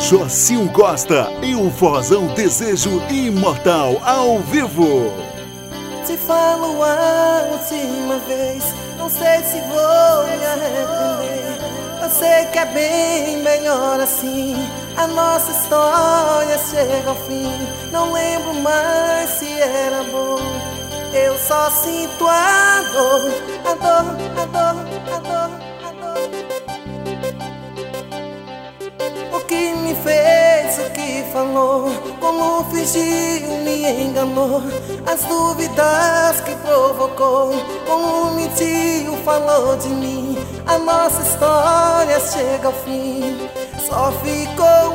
Jocinho Costa e o forrozão Desejo Imortal ao vivo. Te falo a última vez, não sei se vou me arrepender. Eu sei que é bem melhor assim, a nossa história chega ao fim. Não lembro mais se era bom, eu só sinto a dor, a dor, a dor, a dor, a dor. O que me fez, o que falou, como fingiu, me enganou. As dúvidas que provocou, como mentiu, falou de mim. A nossa história chega ao fim, só ficou